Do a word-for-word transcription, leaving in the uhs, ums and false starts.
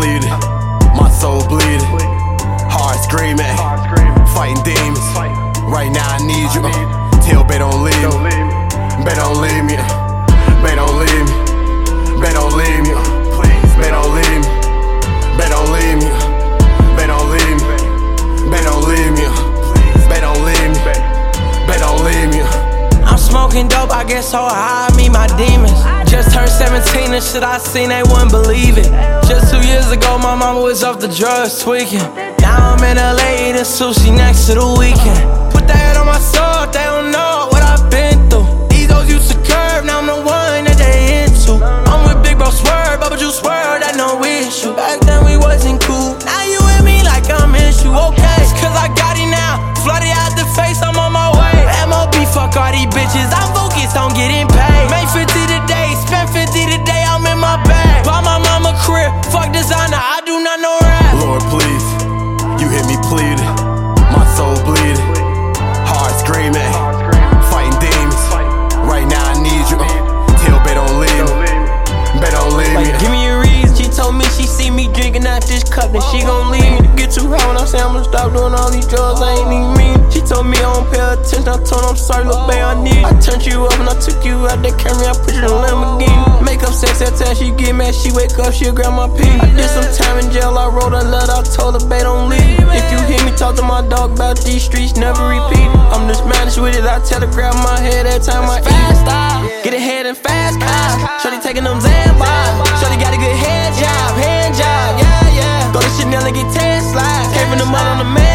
pleading, my soul bleeding, heart screaming, fighting demons. Right now I need you. Tell bae don't leave me, bae don't leave me, bae don't leave me, bae don't leave me, bae don't leave me, bae don't leave me, bae don't leave me, bae don't leave me, bae don't leave me, bae don't leave me. I'm smoking dope, I get so high, I meet my demons. Just turned seventeen and shit I seen, they wouldn't believe it. Just two years ago, my mama was off the drugs tweaking. Now I'm in L A eating sushi next to the weekend. Put that head on my soul, they don't know what I've been through. These hoes used to curve, now I'm the one that they into. I'm with Big Bro Swerve, Bubba Juice World, that no issue. Back then we wasn't cool, now you with me like I'm issue. Okay, it's cause I got it now, flooded out the face, I'm on my way. M O B, fuck all these bitches, I'm focused on getting paid. Made fifty today, spent fifty today, I'm in my bag. Buy my mama crib, fuck designer, I do not know rap. Lord please, you hear me pleading, my soul bleeding, heart screaming, fighting demons. Right now I need you. Tell bae don't leave me, bae don't leave me. Like, give me a reason. She told me she see me drinking out this cup, then she gon' leave me. Get too high when I say I'm gonna stop doing all these drugs, I ain't even mean. She told me I don't pay attention, I told her I'm sorry, little bae, I need. I turned you up and I took you out that camera, I put you in a Lamborghini. Make up sex every time she get mad, she wake up, she'll grab my pee. I did some time in jail, I wrote a letter, I told her bae don't leave. If you hear me talk to my dog about these streets, never repeat. I'm just managed with it, I tell her grab my head every time I eat. Get ahead and fast cars, shorty taking them Zambars. Shorty got a good head job, hand job, yeah, yeah. Go to Chanel and get Tesla, came from the mud on the man.